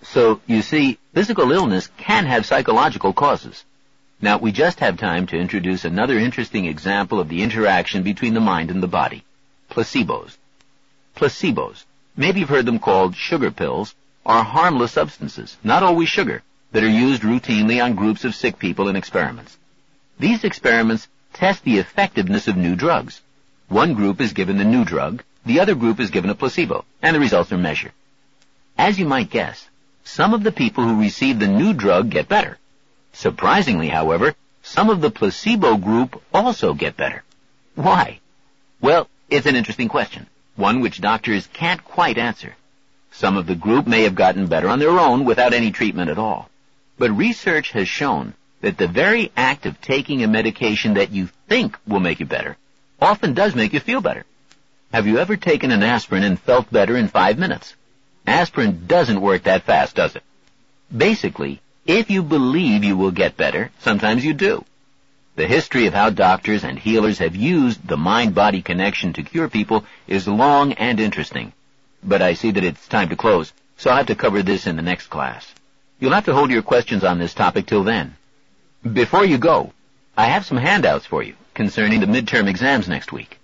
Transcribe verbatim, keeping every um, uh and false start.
So, you see, physical illness can have psychological causes. Now, we just have time to introduce another interesting example of the interaction between the mind and the body. Placebos. Placebos, maybe you've heard them called sugar pills, are harmless substances, not always sugar, that are used routinely on groups of sick people in experiments. These experiments test the effectiveness of new drugs. One group is given the new drug, the other group is given a placebo, and the results are measured. As you might guess, some of the people who receive the new drug get better. Surprisingly, however, some of the placebo group also get better. Why? Well, it's an interesting question, one which doctors can't quite answer. Some of the group may have gotten better on their own without any treatment at all. But research has shown that the very act of taking a medication that you think will make you better often does make you feel better. Have you ever taken an aspirin and felt better in five minutes? Aspirin doesn't work that fast, does it? Basically, if you believe you will get better, sometimes you do. The history of how doctors and healers have used the mind-body connection to cure people is long and interesting. But I see that it's time to close, so I'll have to cover this in the next class. You'll have to hold your questions on this topic till then. Before you go, I have some handouts for you concerning the midterm exams next week.